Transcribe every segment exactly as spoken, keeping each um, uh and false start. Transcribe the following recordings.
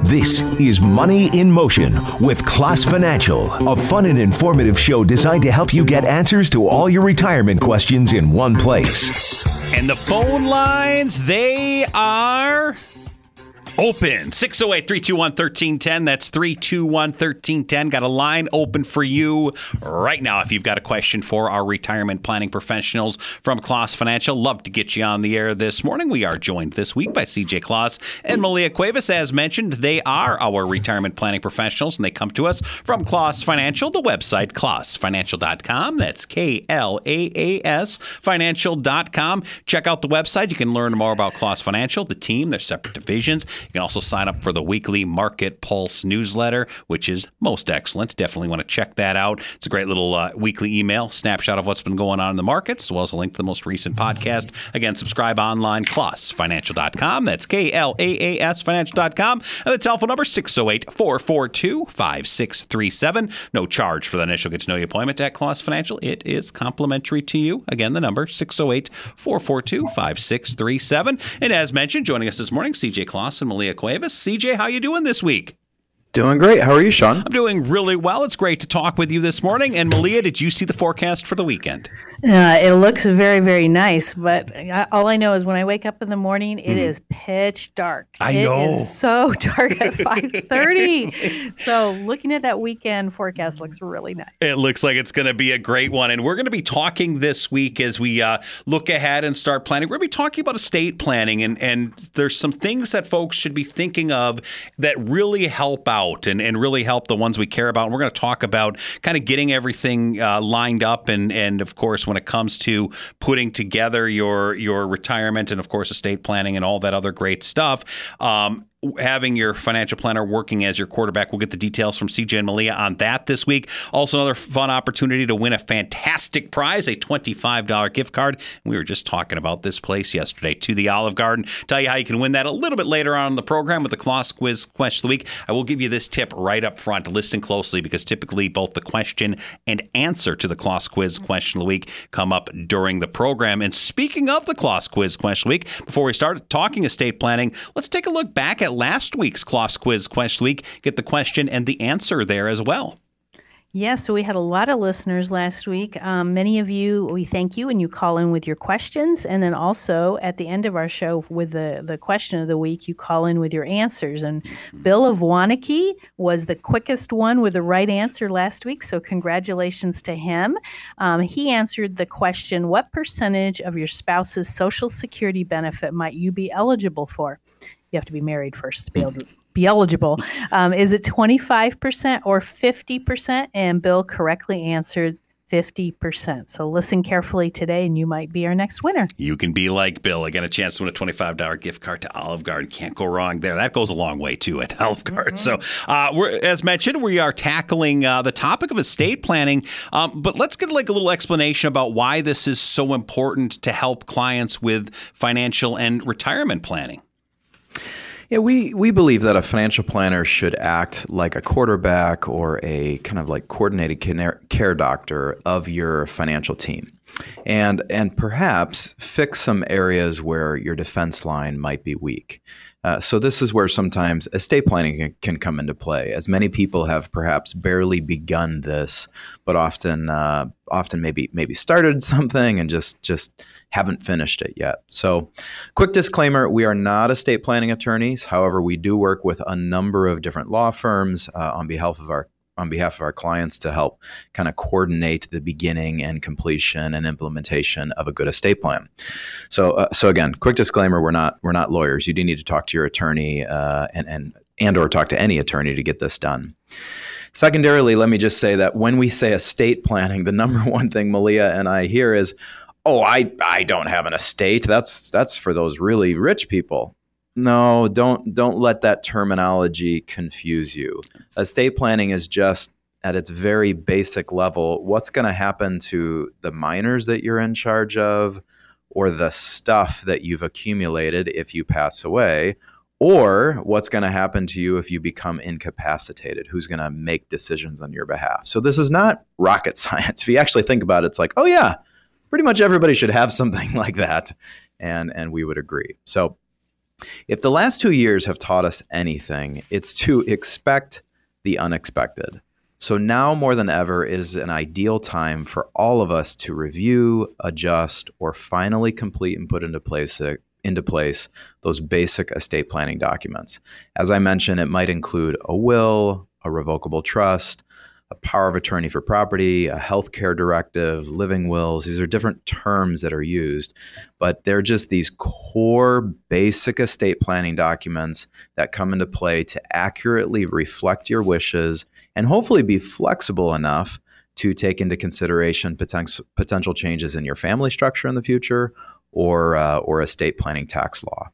This is Money in Motion with Class Financial, a fun and informative show designed to help you get answers to all your retirement questions in one place. And the phone lines, they are open. six oh eight, three two one, one three one zero. That's three two one, one three one zero. Got a line open for you right now if you've got a question for our retirement planning professionals from Claas Financial. Love to get you on the air this morning. We are joined this week by C J Claas and Malia Cuevas. As mentioned, they are our retirement planning professionals, and they come to us from Claas Financial, the website, claas financial dot com. That's K L A A S financial dot com. Check out the website. You can learn more about Claas Financial, the team, their separate divisions. You can also sign up for the weekly Market Pulse newsletter, which is most excellent. Definitely want to check that out. It's a great little uh, weekly email snapshot of what's been going on in the markets, as well as a link to the most recent podcast. Again, subscribe online, claas financial dot com. That's K L A A S financial dot com. And the telephone number, six oh eight, four four two, five six three seven. No charge for the initial get-to-know-you appointment at Claas Financial. It is complimentary to you. Again, the number, six oh eight, four four two, five six three seven. And as mentioned, joining us this morning, C J Claas and Malia Cuevas. C J, how you doing this week? Doing great. How are you, Sean? I'm doing really well. It's great to talk with you this morning. And Malia, did you see the forecast for the weekend? Uh, it looks very, very nice. But I, all I know is when I wake up in the morning, it mm. is pitch dark. I it know. It is so dark at five thirty. So looking at that weekend forecast looks really nice. It looks like it's going to be a great one. And we're going to be talking this week as we uh, look ahead and start planning. We're going to be talking about estate planning. And, and there's some things that folks should be thinking of that really help out. And, and really help the ones we care about. And we're going to talk about kind of getting everything uh, lined up. And, and of course, when it comes to putting together your your retirement and, of course, estate planning and all that other great stuff, um, having your financial planner working as your quarterback. We'll get the details from C J and Malia on that this week. Also, another fun opportunity to win a fantastic prize, a twenty-five dollars gift card. We were just talking about this place yesterday, to the Olive Garden. Tell you how you can win that a little bit later on in the program with the Claas Quiz Question of the Week. I will give you this tip right up front. Listen closely, because typically both the question and answer to the Claas Quiz Question of the Week come up during the program. And speaking of the Claas Quiz Question of the Week, before we start talking estate planning, let's take a look back at last week's Claas Quiz Question Week. Get the question and the answer there as well. Yeah, so we had a lot of listeners last week. Um, many of you, we thank you, and you call in with your questions. And then also at the end of our show with the, the question of the week, you call in with your answers. And Bill of Waunakee was the quickest one with the right answer last week. So congratulations to him. Um, he answered the question, what percentage of your spouse's Social Security benefit might you be eligible for? You have to be married first to be able to be eligible. Um, is it twenty-five percent or fifty percent? And Bill correctly answered fifty percent. So listen carefully today, and you might be our next winner. You can be like Bill. Again, a chance to win a twenty-five dollars gift card to Olive Garden. Can't go wrong there. That goes a long way, too, at Olive Garden. Mm-hmm. So uh, we're, as mentioned, we are tackling uh, the topic of estate planning. Um, but let's get like a little explanation about why this is so important to help clients with financial and retirement planning. Yeah, we, we believe that a financial planner should act like a quarterback or a kind of like coordinated care doctor of your financial team. And and perhaps fix some areas where your defense line might be weak. Uh, so this is where sometimes estate planning can, can come into play, as many people have perhaps barely begun this, but often uh, often maybe maybe started something and just just haven't finished it yet. So quick disclaimer, we are not estate planning attorneys. However, we do work with a number of different law firms uh, on behalf of our on behalf of our clients to help kind of coordinate the beginning and completion and implementation of a good estate plan. So, uh, so again, quick disclaimer: we're not we're not lawyers. You do need to talk to your attorney uh, and and and or talk to any attorney to get this done. Secondarily, let me just say that when we say estate planning, the number one thing Malia and I hear is, "Oh, I I don't have an estate. That's that's for those really rich people." No, don't don't let that terminology confuse you. Estate planning is just, at its very basic level, what's going to happen to the minors that you're in charge of, or the stuff that you've accumulated if you pass away, or what's going to happen to you if you become incapacitated, who's going to make decisions on your behalf. So this is not rocket science. If you actually think about it, it's like, oh yeah, pretty much everybody should have something like that. And, and we would agree. So If the last two years have taught us anything, it's to expect the unexpected. So now more than ever is an ideal time for all of us to review, adjust, or finally complete and put into place into place those basic estate planning documents. As I mentioned, it might include a will, a revocable trust, a power of attorney for property, a healthcare directive, living wills. These are different terms that are used, but they're just these core basic estate planning documents that come into play to accurately reflect your wishes and hopefully be flexible enough to take into consideration potential potential changes in your family structure in the future or uh, or estate planning tax law.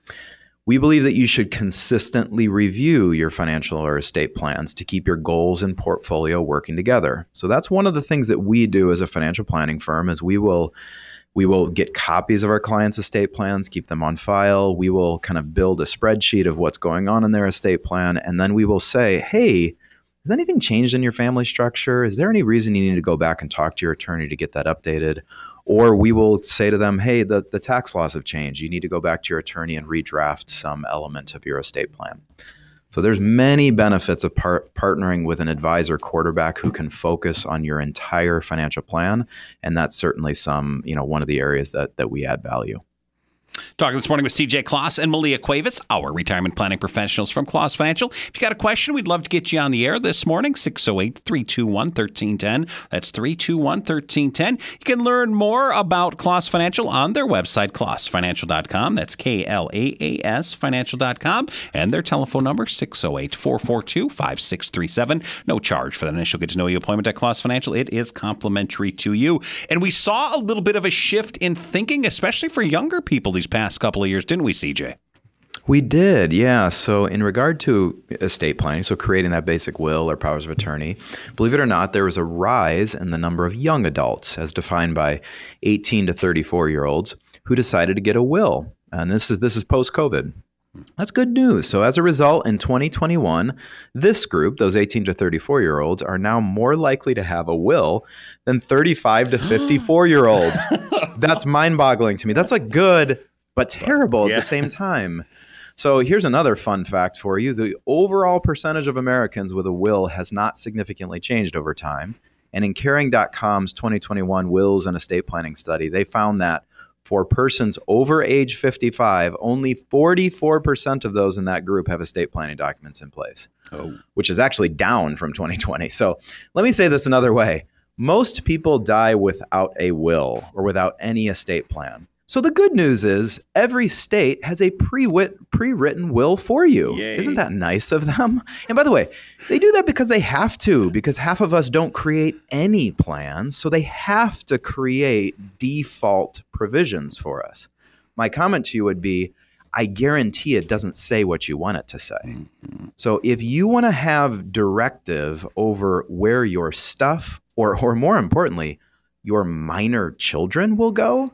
We believe that you should consistently review your financial or estate plans to keep your goals and portfolio working together. So that's one of the things that we do as a financial planning firm is we will we will get copies of our clients' estate plans, keep them on file. We will kind of build a spreadsheet of what's going on in their estate plan. And then we will say, hey, has anything changed in your family structure? Is there any reason you need to go back and talk to your attorney to get that updated? Or we will say to them, hey, the, the tax laws have changed. You need to go back to your attorney and redraft some element of your estate plan. So there's many benefits of par- partnering with an advisor quarterback who can focus on your entire financial plan. And that's certainly some, you know, one of the areas that that we add value. Talking this morning with C J Kloss and Malia Cuevas, our retirement planning professionals from Kloss Financial. If you got a question, we'd love to get you on the air this morning, six oh eight, three two one, one three one zero. That's three two one, one three one zero. You can learn more about Kloss Financial on their website, kloss financial dot com. That's K L A A S financial dot com. And their telephone number, six oh eight, four four two, five six three seven. No charge for that initial get-to-know-you appointment at Kloss Financial. It is complimentary to you. And we saw a little bit of a shift in thinking, especially for younger people these past couple of years, didn't we, C J? We did, yeah. So in regard to estate planning, so creating that basic will or powers of attorney, believe it or not, there was a rise in the number of young adults, as defined by eighteen to thirty-four-year-olds, who decided to get a will. And this is this is post-COVID. That's good news. So as a result, in twenty twenty-one, this group, those eighteen to thirty-four-year-olds, are now more likely to have a will than thirty-five to fifty-four-year-olds. That's mind-boggling to me. That's like good, but terrible yeah. at the same time. So here's another fun fact for you. The overall percentage of Americans with a will has not significantly changed over time. And in Caring dot com's twenty twenty-one Wills and Estate Planning Study, they found that for persons over age fifty-five, only forty-four percent of those in that group have estate planning documents in place, oh. which is actually down from twenty twenty. So let me say this another way. Most people die without a will or without any estate plan. So the good news is every state has a pre-wit, pre-written will for you. Yay. Isn't that nice of them? And by the way, they do that because they have to, because half of us don't create any plans. So they have to create default provisions for us. My comment to you would be, I guarantee it doesn't say what you want it to say. Mm-hmm. So if you want to have directive over where your stuff, or, or more importantly, your minor children will go,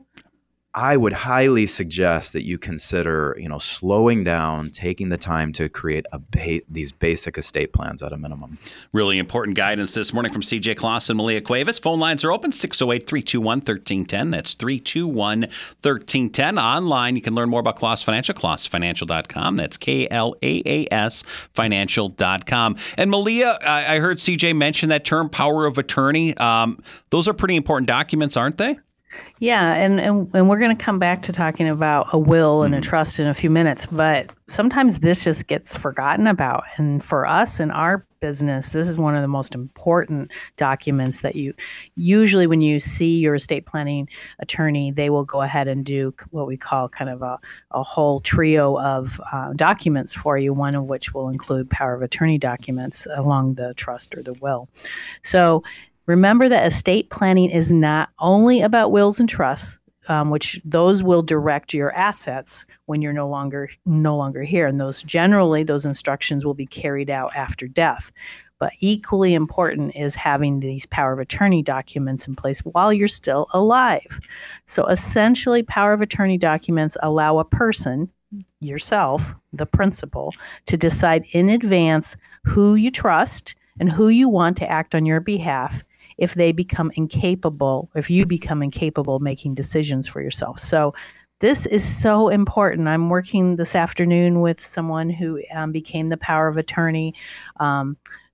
I would highly suggest that you consider, you know, slowing down, taking the time to create a ba- these basic estate plans at a minimum. Really important guidance this morning from C J Kloss and Malia Cuevas. Phone lines are open, six oh eight, three two one, one three one zero. That's three two one, one three one zero. Online, you can learn more about Kloss Financial, kloss financial dot com. That's K L A A S financial dot com. And Malia, I, I heard C J mention that term, power of attorney. Um, those are pretty important documents, aren't they? Yeah, and, and, and we're going to come back to talking about a will and a trust in a few minutes, but sometimes this just gets forgotten about. And for us in our business, this is one of the most important documents that you usually, when you see your estate planning attorney, they will go ahead and do what we call kind of a, a whole trio of uh, documents for you, one of which will include power of attorney documents along the trust or the will. So remember that estate planning is not only about wills and trusts, um, which those will direct your assets when you're no longer no longer here. And those generally, those instructions will be carried out after death. But equally important is having these power of attorney documents in place while you're still alive. So essentially, power of attorney documents allow a person, yourself, the principal, to decide in advance who you trust and who you want to act on your behalf if they become incapable, if you become incapable of making decisions for yourself. So this is so important. I'm working this afternoon with someone who um, became the power of attorney um,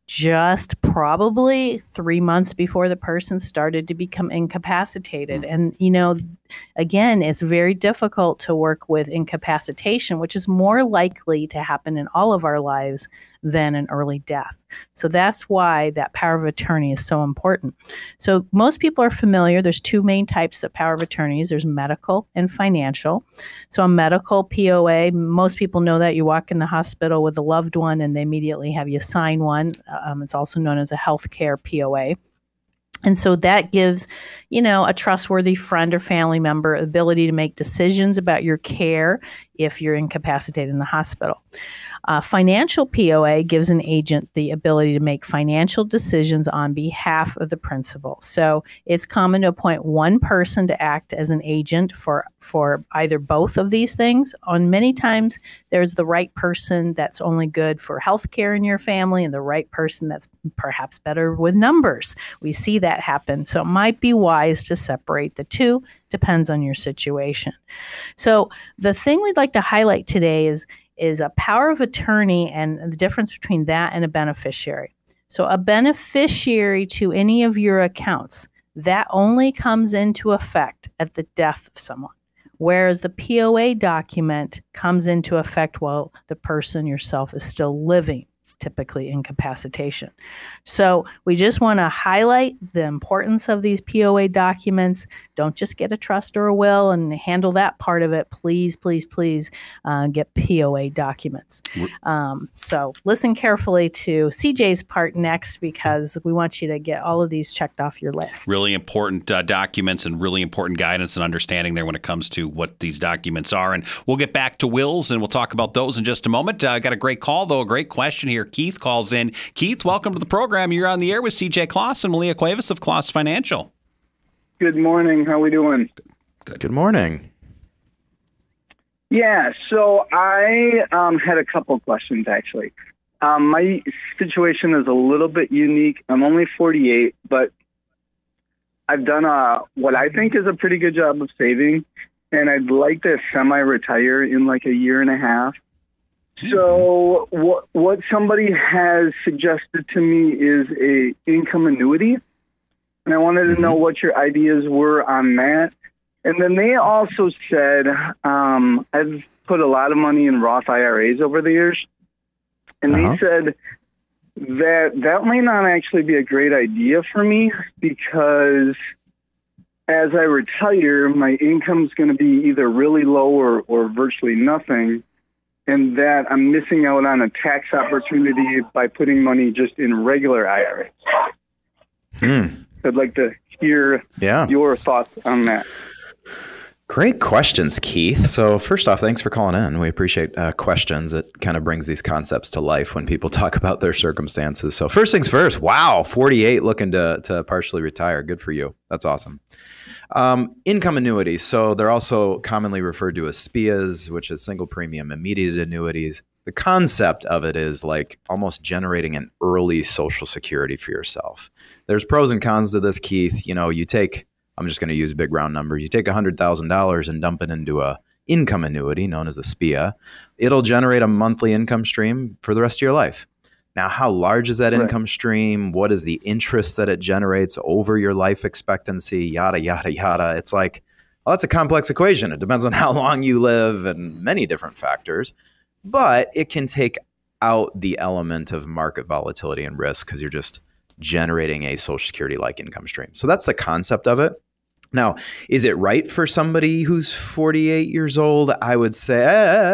just probably three months before the person started to become incapacitated. Mm. And, you know, again, it's very difficult to work with incapacitation, which is more likely to happen in all of our lives than an early death. So that's why that power of attorney is so important. So most people are familiar. There's two main types of power of attorneys. There's medical and financial. So a medical P O A, most people know that you walk in the hospital with a loved one and they immediately have you sign one. Um, it's also known as a healthcare P O A. And so that gives, you know, a trustworthy friend or family member ability to make decisions about your care if you're incapacitated in the hospital. Uh, financial P O A gives an agent the ability to make financial decisions on behalf of the principal. So it's common to appoint one person to act as an agent for, for either both of these things. On many times, there's the right person that's only good for healthcare in your family and the right person that's perhaps better with numbers. We see that happen. So it might be wise to separate the two. Depends on your situation. So the thing we'd like to highlight today is is a power of attorney and the difference between that and a beneficiary. So a beneficiary to any of your accounts, that only comes into effect at the death of someone, whereas the P O A document comes into effect while the person yourself is still living, typically incapacitation. So we just want to highlight the importance of these P O A documents. Don't just get a trust or a will and handle that part of it. Please, please, please uh, get P O A documents. Um, so listen carefully to C J's part next because we want you to get all of these checked off your list. Really important uh, documents and really important guidance and understanding there when it comes to what these documents are. And we'll get back to wills and we'll talk about those in just a moment. I uh, got a great call, though, a great question here. Keith calls in. Keith, welcome to the program. You're on the air with C J Kloss and Malia Cuevas of Kloss Financial. Good morning. How we doing? Good. Good morning. Yeah, so I um, had a couple questions, actually. Um, my situation is a little bit unique. I'm only forty-eight, but I've done a, what I think is a pretty good job of saving, and I'd like to semi-retire in like a year and a half. So what what somebody has suggested to me is a income annuity, and I wanted to know what your ideas were on that. And then they also said, um, I've put a lot of money in Roth I R As over the years, and uh-huh. they said that that might not actually be a great idea for me because as I retire, my income's going to be either really low or, or virtually nothing. And that I'm missing out on a tax opportunity by putting money just in regular I R As. Hmm. I'd like to hear yeah. your thoughts on that. Great questions, Keith. So first off, thanks for calling in. We appreciate uh, questions. It kind of brings these concepts to life when people talk about their circumstances. So first things first, wow, forty-eight looking to, to partially retire. Good for you. That's awesome. Um, income annuities. So they're also commonly referred to as S P I As, which is single premium immediate annuities. The concept of it is like almost generating an early Social Security for yourself. There's pros and cons to this, Keith. You know, you take, I'm just going to use big round numbers. You take one hundred thousand dollars and dump it into a income annuity known as a S P I A. It'll generate a monthly income stream for the rest of your life. Now, how large is that right. income stream? What is the interest that it generates over your life expectancy? Yada, yada, yada. It's like, well, that's a complex equation. It depends on how long you live and many different factors. But it can take out the element of market volatility and risk because you're just generating a Social Security-like income stream. So that's the concept of it. Now, is it right for somebody who's forty-eight years old? I would say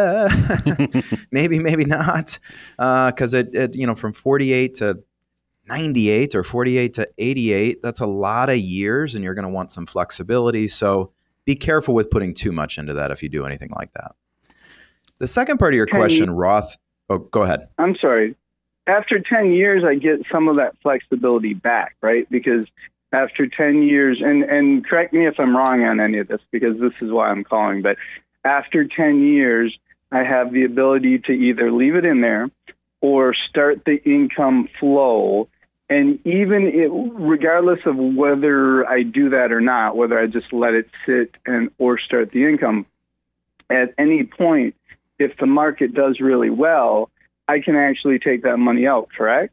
uh, maybe, maybe not, because uh, it, it, you know, from forty-eight to ninety-eight or forty-eight to eighty-eight, that's a lot of years, and you're going to want some flexibility. So be careful with putting too much into that if you do anything like that. The second part of your Can question, you, Roth. Oh, go ahead. I'm sorry. After ten years, I get some of that flexibility back, right? Because after ten years, and, and correct me if I'm wrong on any of this, because this is why I'm calling, but after ten years, I have the ability to either leave it in there or start the income flow. And even it, regardless of whether I do that or not, whether I just let it sit and or start the income at any point, if the market does really well, I can actually take that money out, correct?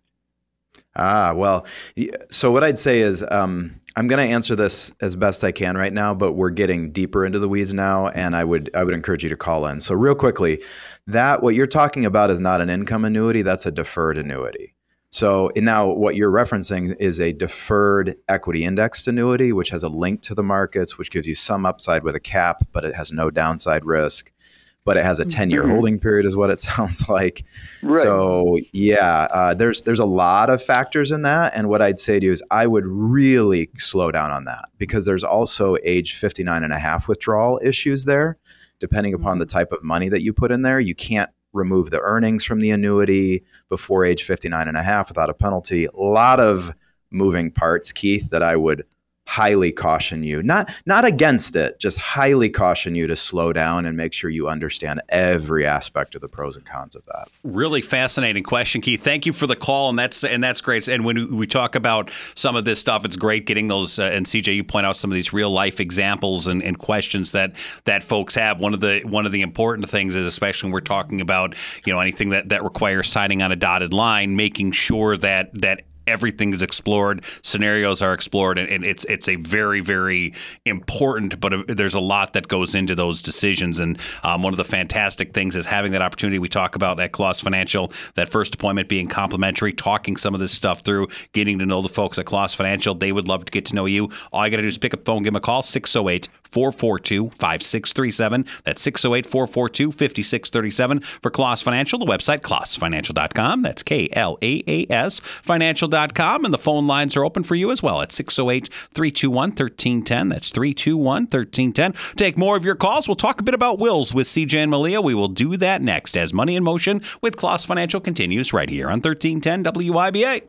Ah, well, so what I'd say is um, I'm going to answer this as best I can right now, but we're getting deeper into the weeds now, and I would I would encourage you to call in. So real quickly, that what you're talking about is not an income annuity, that's a deferred annuity. So now what you're referencing is a deferred equity indexed annuity, which has a link to the markets, which gives you some upside with a cap, but it has no downside risk. But it has a ten-year mm-hmm. holding period is what it sounds like. Right. So yeah, uh, there's there's a lot of factors in that. And what I'd say to you is I would really slow down on that because there's also age fifty-nine and a half withdrawal issues there. Depending upon the type of money that you put in there, you can't remove the earnings from the annuity before age fifty-nine and a half without a penalty. A lot of moving parts, Keith, that I would highly caution you, not not against it, just highly caution you to slow down and make sure you understand every aspect of the pros and cons of that. Really fascinating question, Keith. Thank you for the call, and that's and that's great. And when we talk about some of this stuff, it's great getting those. Uh, and C J, you point out some of these real life examples and, and questions that that folks have. One of the one of the important things is, especially when we're talking about you know anything that that requires signing on a dotted line, making sure that that. everything is explored, scenarios are explored, and, and it's it's a very, very important, but there's a lot that goes into those decisions. And um, one of the fantastic things is having that opportunity we talk about at Kloss Financial, that first appointment being complimentary, talking some of this stuff through, getting to know the folks at Kloss Financial. They would love to get to know you. All you got to do is pick up the phone, give them a call, six oh eight, four four two, five six three seven. That's six oh eight, four four two, five six three seven for Kloss Financial. The website, kloss financial dot com. That's K L A A S financial dot com. And the phone lines are open for you as well at six oh eight, three two one, one three one zero. That's three two one, one three one zero. Take more of your calls. We'll talk a bit about wills with C J and Malia. We will do that next as Money in Motion with Kloss Financial continues right here on thirteen ten W I B A.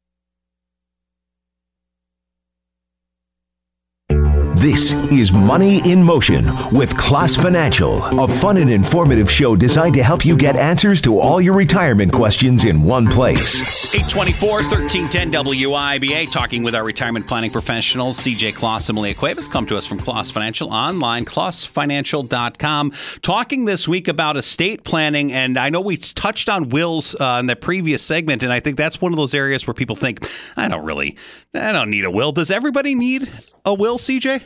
This is Money in Motion with Kloss Financial, a fun and informative show designed to help you get answers to all your retirement questions in one place. eight twenty-four, thirteen ten W I B A, talking with our retirement planning professionals, C J Kloss and Malia Cuevas, come to us from Kloss Financial, online, kloss financial dot com. Talking this week about estate planning, and I know we touched on wills uh, in the previous segment, and I think that's one of those areas where people think, I don't really, I don't need a will. Does everybody need a will, C J?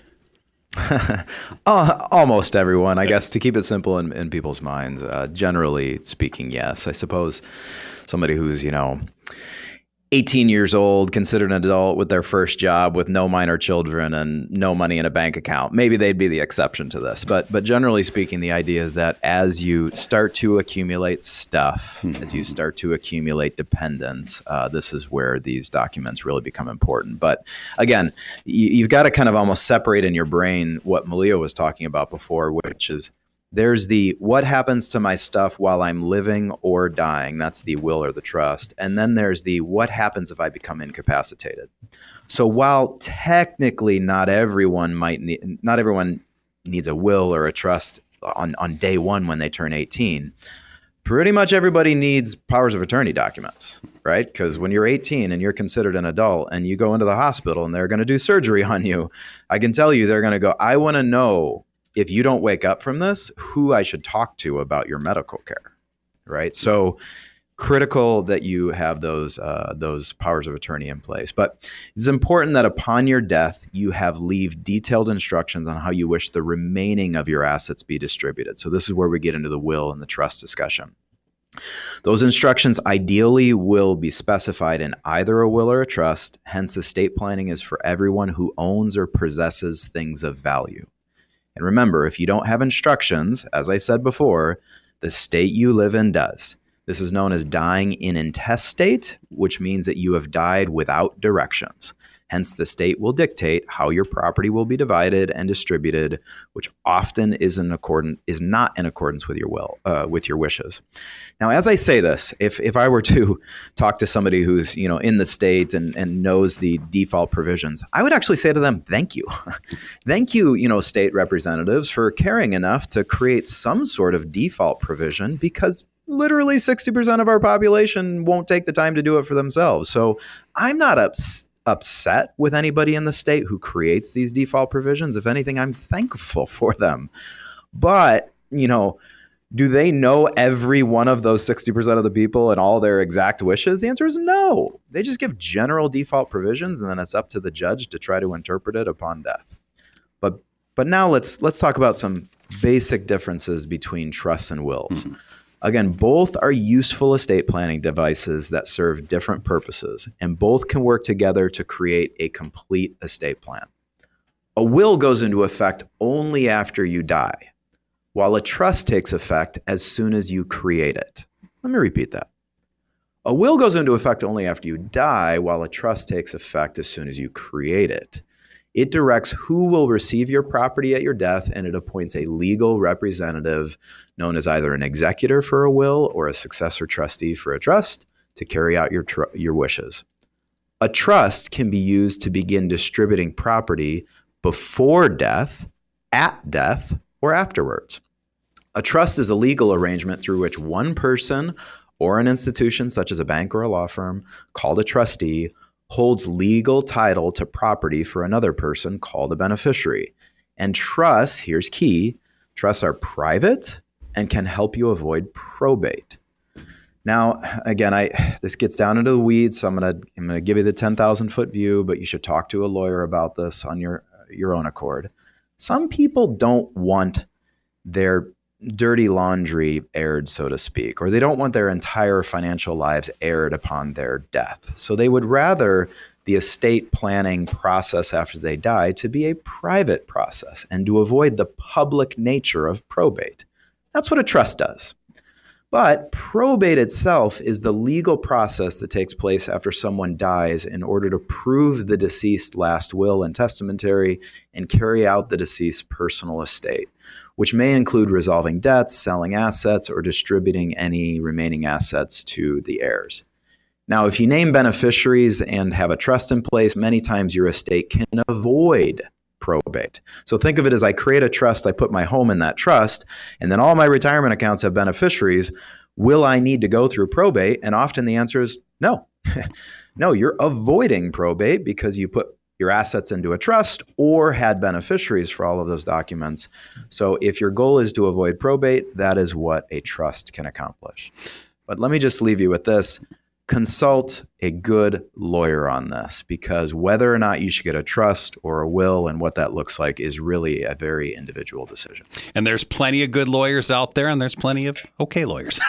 uh, almost everyone, I guess, to keep it simple in, in people's minds. Uh, generally speaking, yes. I suppose somebody who's, you know, eighteen years old, considered an adult with their first job with no minor children and no money in a bank account, maybe they'd be the exception to this. But but generally speaking, the idea is that as you start to accumulate stuff, mm-hmm. as you start to accumulate dependents, uh, this is where these documents really become important. But again, you, you've got to kind of almost separate in your brain what Malia was talking about before, which is there's the what happens to my stuff while I'm living or dying. That's the will or the trust. And then there's the what happens if I become incapacitated. So while technically not everyone might need, not everyone needs a will or a trust on, on day one when they turn eighteen, pretty much everybody needs powers of attorney documents, right? Because when you're eighteen and you're considered an adult and you go into the hospital and they're going to do surgery on you, I can tell you they're going to go, I want to know, if you don't wake up from this, who I should talk to about your medical care, right? So critical that you have those uh, those powers of attorney in place. But it's important that upon your death, you have leave detailed instructions on how you wish the remaining of your assets be distributed. So this is where we get into the will and the trust discussion. Those instructions ideally will be specified in either a will or a trust. Hence, estate planning is for everyone who owns or possesses things of value. And remember, if you don't have instructions, as I said before, the state you live in does. This is known as dying in intestate, which means that you have died without directions. Hence, the state will dictate how your property will be divided and distributed, which often is in accordance is not in accordance with your will, uh, with your wishes. Now, as I say this, if if I were to talk to somebody who's you know in the state and, and knows the default provisions, I would actually say to them, "Thank you, thank you, you know, state representatives for caring enough to create some sort of default provision because." Literally sixty percent of our population won't take the time to do it for themselves. So I'm not ups- upset with anybody in the state who creates these default provisions. If anything, I'm thankful for them. But you know, do they know every one of those sixty percent of the people and all their exact wishes? The answer is no. They just give general default provisions, and then it's up to the judge to try to interpret it upon death. But but now let's let's talk about some basic differences between trusts and wills. Mm-hmm. Again, both are useful estate planning devices that serve different purposes, and both can work together to create a complete estate plan. A will goes into effect only after you die, while a trust takes effect as soon as you create it. Let me repeat that. A will goes into effect only after you die, while a trust takes effect as soon as you create it. It directs who will receive your property at your death, and it appoints a legal representative known as either an executor for a will or a successor trustee for a trust to carry out your tr- your wishes. A trust can be used to begin distributing property before death, at death, or afterwards. A trust is a legal arrangement through which one person or an institution, such as a bank or a law firm, called a trustee, holds legal title to property for another person called a beneficiary. And trusts, here's key, trusts are private and can help you avoid probate. Now, again, I this gets down into the weeds, so I'm gonna I'm gonna give you the ten thousand foot view, but you should talk to a lawyer about this on your your own accord. Some people don't want their dirty laundry aired, so to speak, or they don't want their entire financial lives aired upon their death. So they would rather the estate planning process after they die to be a private process and to avoid the public nature of probate. That's what a trust does. But probate itself is the legal process that takes place after someone dies in order to prove the deceased last will and testamentary and carry out the deceased's personal estate, which may include resolving debts, selling assets, or distributing any remaining assets to the heirs. Now, if you name beneficiaries and have a trust in place, many times your estate can avoid probate. So think of it as I create a trust, I put my home in that trust, and then all my retirement accounts have beneficiaries. Will I need to go through probate? And often the answer is no. No, you're avoiding probate because you put your assets into a trust or had beneficiaries for all of those documents. So if your goal is to avoid probate, that is what a trust can accomplish. But let me just leave you with this. Consult a good lawyer on this, because whether or not you should get a trust or a will and what that looks like is really a very individual decision. And there's plenty of good lawyers out there, and there's plenty of okay lawyers.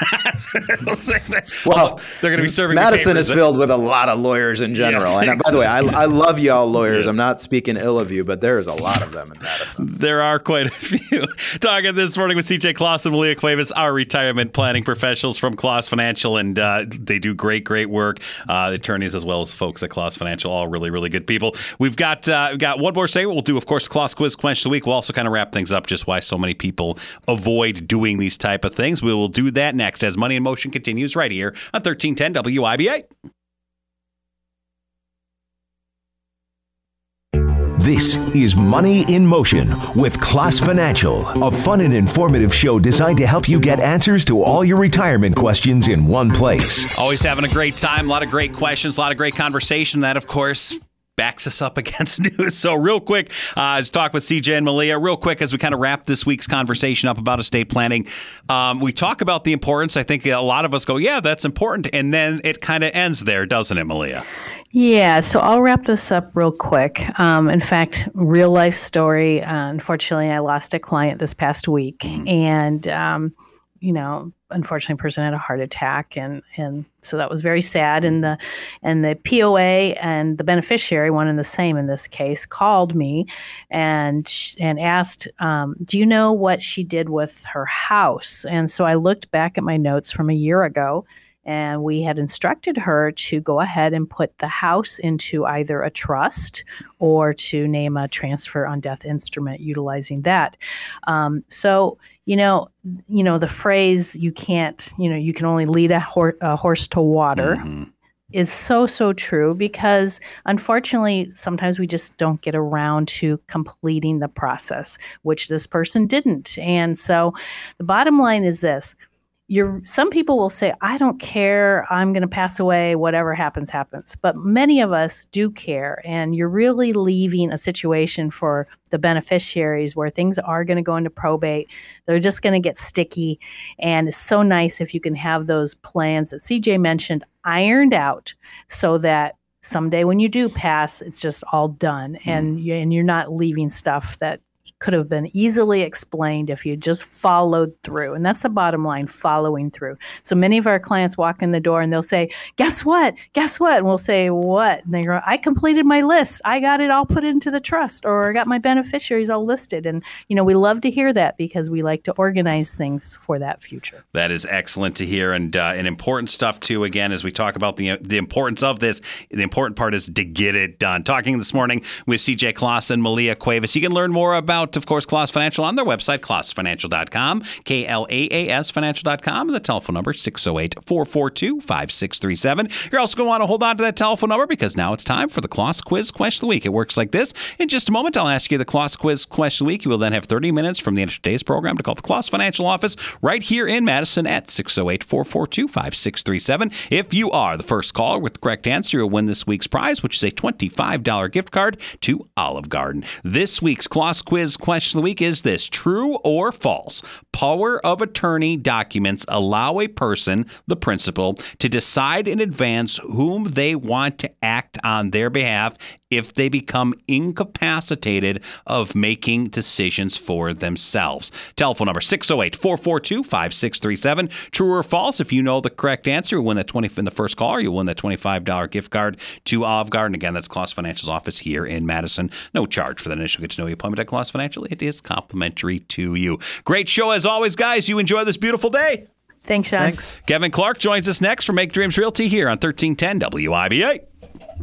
Well, they're going to be serving Madison is filled with a lot of lawyers in general. Yes, and exactly. By the way, I, I love y'all lawyers. Yeah. I'm not speaking ill of you, but there is a lot of them in Madison. There are quite a few. Talking this morning with C J Kloss and Malia Cuevas, our retirement planning professionals from Kloss Financial, and uh, they do great, great work. Uh, the attorneys as well as folks at Kloss Financial, all really, really good people. We've got uh, we've got one more segment. We'll do, of course, Kloss Quiz Quench of the Week. We'll also kind of wrap things up, just why so many people avoid doing these type of things. We will do that next as Money in Motion continues right here on thirteen ten W I B A. This is Money in Motion with Kloss Financial, a fun and informative show designed to help you get answers to all your retirement questions in one place. Always having a great time, a lot of great questions, a lot of great conversation. That, of course, backs us up against news. So real quick, uh, let's talk with C J and Malia. Real quick, as we kind of wrap this week's conversation up about estate planning, um, we talk about the importance. I think a lot of us go, yeah, that's important. And then it kind of ends there, doesn't it, Malia? Yeah, so I'll wrap this up real quick. Um, in fact, real life story. Uh, unfortunately, I lost a client this past week, mm-hmm. and um, you know, unfortunately, a person had a heart attack, and and so that was very sad. And the and the P O A and the beneficiary, one and the same in this case, called me and and asked, um, "Do you know what she did with her house?" And so I looked back at my notes from a year ago. And we had instructed her to go ahead and put the house into either a trust or to name a transfer on death instrument utilizing that. Um, so, you know, you know, the phrase, you can't, you know, you can only lead a, hor- a horse to water mm-hmm. is so, so true, because unfortunately, sometimes we just don't get around to completing the process, which this person didn't. And so the bottom line is this. you're, some people will say, I don't care, I'm going to pass away, whatever happens, happens. But many of us do care, and you're really leaving a situation for the beneficiaries where things are going to go into probate. They're just going to get sticky. And it's so nice if you can have those plans that C J mentioned ironed out so that someday when you do pass, it's just all done. Mm. And, you, and you're not leaving stuff that could have been easily explained if you just followed through. And that's the bottom line, following through. So many of our clients walk in the door and they'll say, guess what? Guess what? And we'll say, what? And they go, I completed my list. I got it all put into the trust, or I got my beneficiaries all listed. And, you know, we love to hear that because we like to organize things for that future. That is excellent to hear, and uh, and important stuff too. Again, as we talk about the the importance of this, the important part is to get it done. Talking this morning with C J Klaas and Malia Cuevas. You can learn more about, of course, Klaas Financial on their website, klaas financial dot com, K L A A S financial dot com, and the telephone number six oh eight, four four two, five six three seven. You're also going to want to hold on to that telephone number because now it's time for the Klaas Quiz Question of the Week. It works like this. In just a moment, I'll ask you the Klaas Quiz Question of the Week. You will then have thirty minutes from the end of today's program to call the Klaas Financial office right here in Madison at six oh eight, four four two, five six three seven. If you are the first caller with the correct answer, you'll win this week's prize, which is a twenty-five dollars gift card to Olive Garden. This week's Klaas Quiz Question of the Week is this: true or false? Power of attorney documents allow a person, the principal, to decide in advance whom they want to act on their behalf if they become incapacitated of making decisions for themselves. Telephone number six oh eight, four four two, five six three seven. True or false? If you know the correct answer, you'll win that twenty in the first caller. You'll win that twenty-five dollars gift card to Olive Garden. Again, that's Klaas Financial's office here in Madison. No charge for that initial get to know you appointment at Klaas Financial. It is complimentary to you. Great show as always, guys. You enjoy this beautiful day. Thanks, Sean. Thanks. Kevin Clark joins us next for Make Dreams Realty here on thirteen ten W I B A.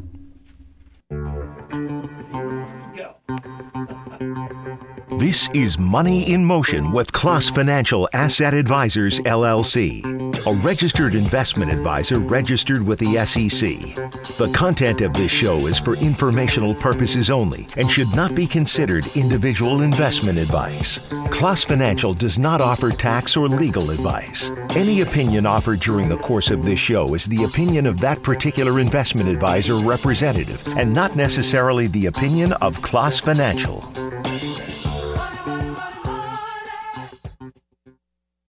This is Money in Motion with Klaas Financial Asset Advisors, L L C, a registered investment advisor registered with the S E C. The content of this show is for informational purposes only and should not be considered individual investment advice. Klaas Financial does not offer tax or legal advice. Any opinion offered during the course of this show is the opinion of that particular investment advisor representative and not necessarily the opinion of Klaas Financial.